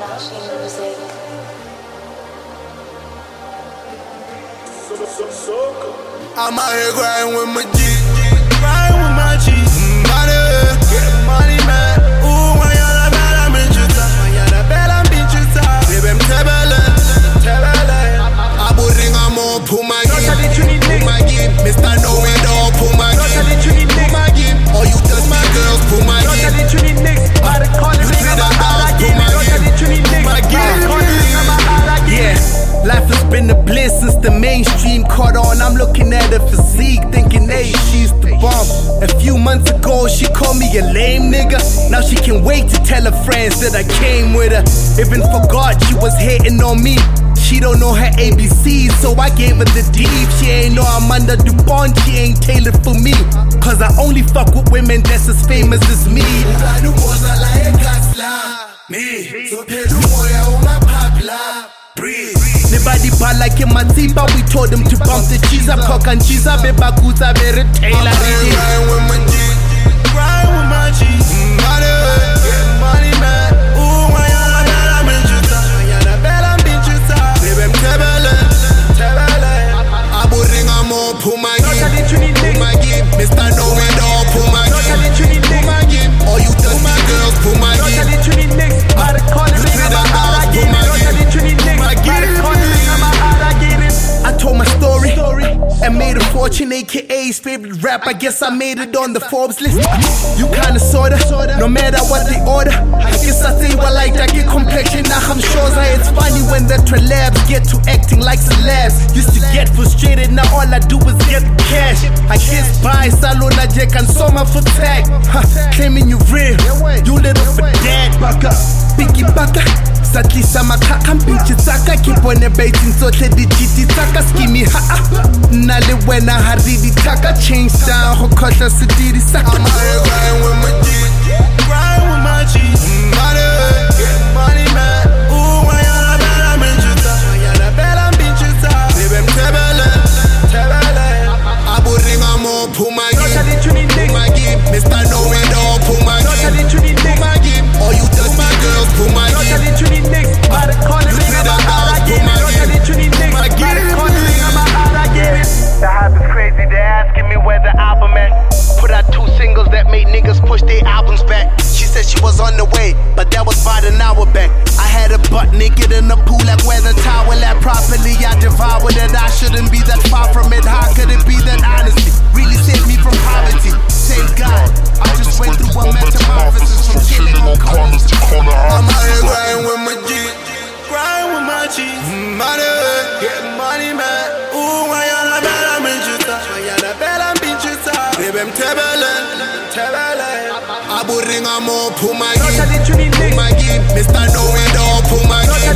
I'm out here grinding with my G, grinding with my G. Money, get money, man. Ooh, mañana bella minchuta, mañana bella minchuta. Baby, tebele. Aburinga mo Pumagi, Mr. Know It All Pumagi. All you dust my girls Pumagi. You treat the girls Pumagi. Yeah. Life has been a bliss since the mainstream caught on. I'm looking at her physique, thinking, hey, she's the bomb. A few months ago, she called me a lame nigga. Now she can't wait to tell her friends that I came with her. Even forgot she was hating on me. She don't know her ABCs, so I gave her the deep. She ain't know I'm under DuPont, she ain't tailored for me. Cause I only fuck with women that's as famous as me. Nobody bad like in Matiba, we told them to bump the cheese up, cock and cheese up, Bebakuta, very Taylor. Grind with my G, grind with my G. Money, get money, man. Ooh, mañana bella minchuta, mañana bella minchuta. Baby, tebele. Aburinga mo Pumagi, Mr. Know It All Pumagi. All you dust my girls Pumagi. You treat the girls Pumagi. I told my story and made a fortune, aka his favorite rap. I guess I made it on the Forbes list. You kinda sorta, no matter what they order. I guess I say well like that, get complexion. Now I'm sure it's funny when the trelabs get to acting like celebs. Used to get frustrated, now all I do is get the cash. I guess buy Salona Jack and Soma for tag. Claiming you real, you little for dad. Baka, Biggie Baka. Sadly sama kaka mpichi taka kipone baiting sote dijiti taka skimi haa nale wena haridi taka change down hokota sidiri saka. I'm out here grinding with my G, grind with my G. Money, get money, man. Ooh, mañana bella minchuta, mañana bella minchuta. Baby, tebele. Aburinga mo Pumagi, Mr. Know It All Pumagi. All you dust my girls Pumagi. You treat the girls The hype is crazy, they're asking me where the album at. Put out 2 singles that made niggas push their albums back. She said she was on the way, but that was about an hour back. I had a butt naked in the pool, like where the towel at. Properly, I devoured it. I shouldn't be that far from it. How could it be that honesty really saved me from poverty? Thank God, I just went through a metamorphosis from chilling on corners to corner. I'm out here grinding with my G, grind with my G. Money, get money, man. Ooh, mañana bella minchuta, mañana bella minchuta. Baby, tebele. Aburinga mo Pumagi, Mr. Know It All Pumagi.